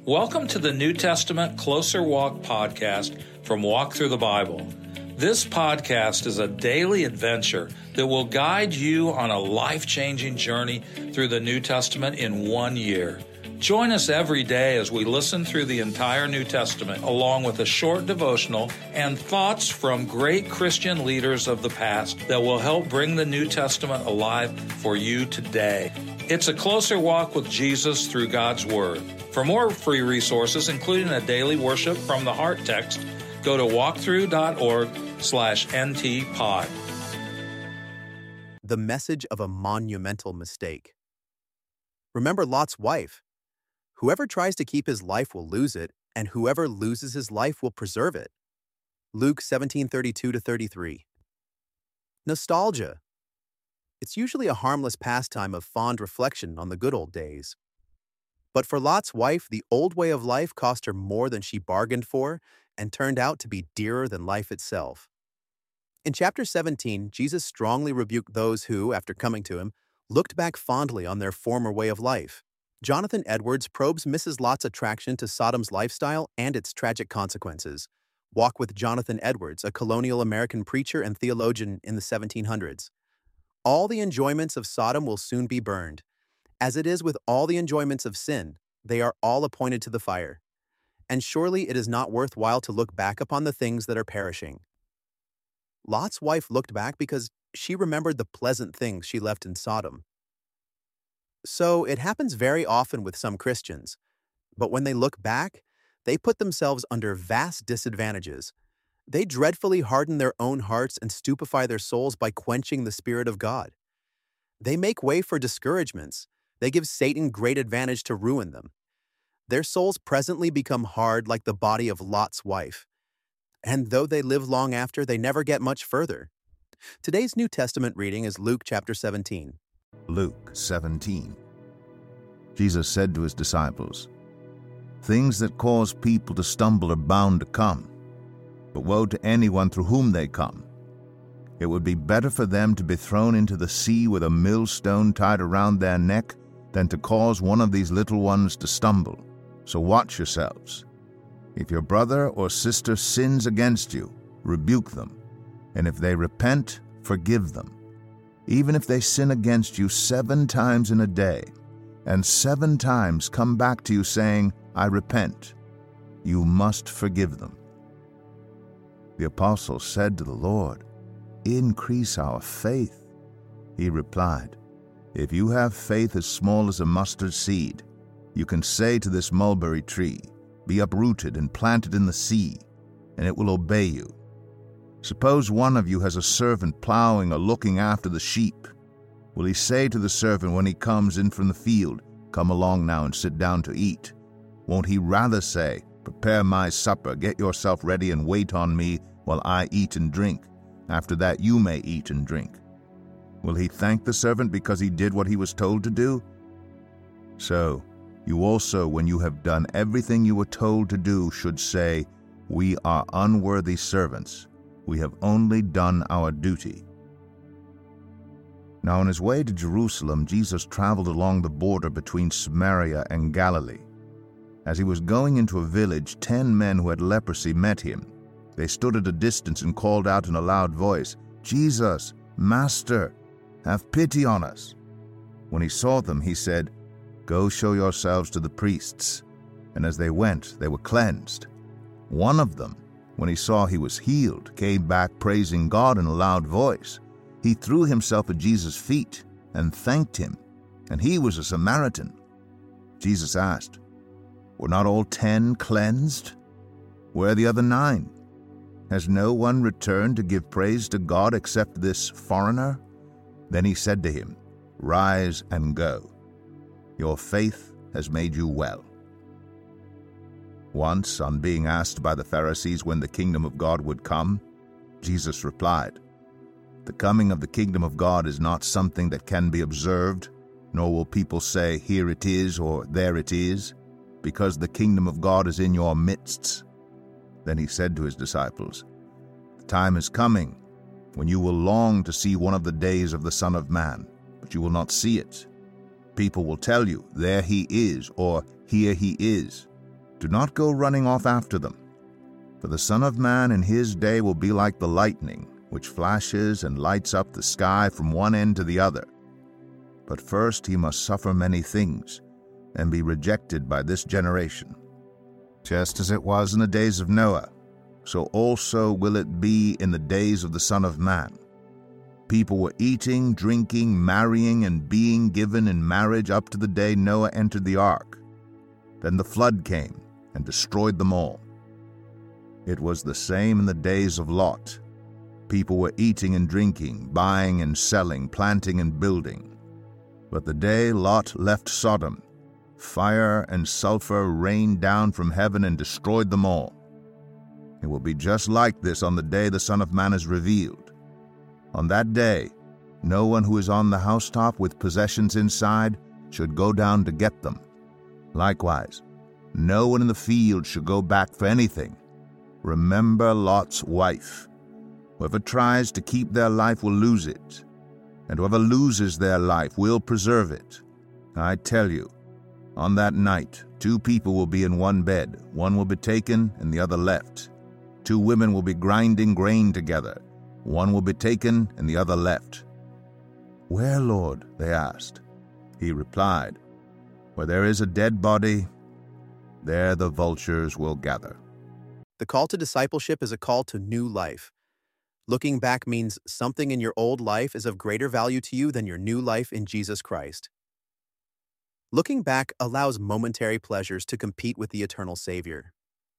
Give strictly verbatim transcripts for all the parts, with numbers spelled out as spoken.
Welcome to the New Testament Closer Walk podcast from Walk Through the Bible. This podcast is a daily adventure that will guide you on a life-changing journey through the New Testament in one year. Join us every day as we listen through the entire New Testament, along with a short devotional and thoughts from great Christian leaders of the past that will help bring the New Testament alive for you today. It's a closer walk with Jesus through God's Word. For more free resources, including a daily worship from the Heart text, go to walkthrough.org slash ntpod. The message of a monumental mistake. Remember Lot's wife. Whoever tries to keep his life will lose it, and whoever loses his life will preserve it. Luke seventeen thirty-two to thirty-three. Nostalgia. It's usually a harmless pastime of fond reflection on the good old days. But for Lot's wife, the old way of life cost her more than she bargained for and turned out to be dearer than life itself. In chapter seventeen, Jesus strongly rebuked those who, after coming to him, looked back fondly on their former way of life. Jonathan Edwards probes Missus Lot's attraction to Sodom's lifestyle and its tragic consequences. Walk with Jonathan Edwards, a colonial American preacher and theologian in the seventeen hundreds. All the enjoyments of Sodom will soon be burned. As it is with all the enjoyments of sin, they are all appointed to the fire. And surely it is not worthwhile to look back upon the things that are perishing. Lot's wife looked back because she remembered the pleasant things she left in Sodom. So it happens very often with some Christians, but when they look back, they put themselves under vast disadvantages. They dreadfully harden their own hearts and stupefy their souls by quenching the Spirit of God. They make way for discouragements. They give Satan great advantage to ruin them. Their souls presently become hard like the body of Lot's wife. And though they live long after, they never get much further. Today's New Testament reading is Luke chapter seventeen. Luke seventeen. Jesus said to his disciples, "Things that cause people to stumble are bound to come, but woe to anyone through whom they come. It would be better for them to be thrown into the sea with a millstone tied around their neck than to cause one of these little ones to stumble. So watch yourselves. If your brother or sister sins against you, rebuke them, and if they repent, forgive them. Even if they sin against you seven times in a day, and seven times come back to you saying, 'I repent,' you must forgive them." The apostles said to the Lord, "Increase our faith." He replied, "If you have faith as small as a mustard seed, you can say to this mulberry tree, 'Be uprooted and planted in the sea,' and it will obey you. Suppose one of you has a servant plowing or looking after the sheep. Will he say to the servant when he comes in from the field, 'Come along now and sit down to eat'? Won't he rather say, 'Prepare my supper, get yourself ready and wait on me while I eat and drink. After that you may eat and drink'? Will he thank the servant because he did what he was told to do? So, you also, when you have done everything you were told to do, should say, 'We are unworthy servants. We have only done our duty.'" Now on his way to Jerusalem, Jesus traveled along the border between Samaria and Galilee. As he was going into a village, ten men who had leprosy met him. They stood at a distance and called out in a loud voice, "Jesus, Master, have pity on us." When he saw them, he said, "Go show yourselves to the priests." And as they went, they were cleansed. One of them, when he saw he was healed, came back praising God in a loud voice. He threw himself at Jesus' feet and thanked him, and he was a Samaritan. Jesus asked, "Were not all ten cleansed? Where are the other nine? Has no one returned to give praise to God except this foreigner?" Then he said to him, "Rise and go. Your faith has made you well." Once, on being asked by the Pharisees when the kingdom of God would come, Jesus replied, "The coming of the kingdom of God is not something that can be observed, nor will people say, 'Here it is,' or 'There it is,' because the kingdom of God is in your midst." Then he said to his disciples, "The time is coming when you will long to see one of the days of the Son of Man, but you will not see it. People will tell you, 'There he is,' or 'Here he is,' Do not go running off after them. For the Son of Man in his day will be like the lightning, which flashes and lights up the sky from one end to the other. But first he must suffer many things, and be rejected by this generation. Just as it was in the days of Noah, so also will it be in the days of the Son of Man. People were eating, drinking, marrying, and being given in marriage up to the day Noah entered the ark. Then the flood came and destroyed them all. It was the same in the days of Lot. People were eating and drinking, buying and selling, planting and building. But the day Lot left Sodom, fire and sulfur rained down from heaven and destroyed them all. It will be just like this on the day the Son of Man is revealed. On that day, no one who is on the housetop with possessions inside should go down to get them. Likewise, no one in the field should go back for anything. Remember Lot's wife. Whoever tries to keep their life will lose it, and whoever loses their life will preserve it. I tell you, on that night, two people will be in one bed. One will be taken and the other left. Two women will be grinding grain together. One will be taken and the other left. Where, Lord? They asked. He replied, Where there is a dead body, there the vultures will gather. The call to discipleship is a call to new life. Looking back means something in your old life is of greater value to you than your new life in Jesus Christ. Looking back allows momentary pleasures to compete with the eternal Savior.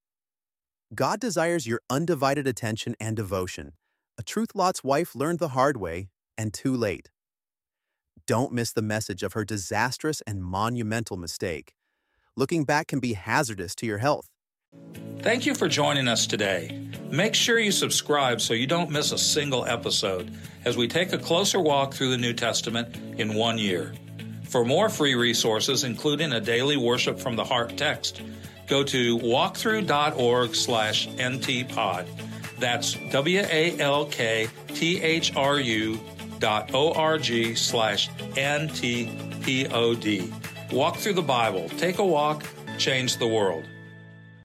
God desires your undivided attention and devotion, a truth Lot's wife learned the hard way and too late. Don't miss the message of her disastrous and monumental mistake. Looking back can be hazardous to your health. Thank you for joining us today. Make sure you subscribe so you don't miss a single episode as we take a closer walk through the New Testament in one year. For more free resources, including a daily worship from the heart text, go to walkthrough.org slash ntpod. That's W-A-L-K-T-H-R-U dot O-R-G slash N-T-P-O-D. Walk through the Bible. Take a walk. Change the world.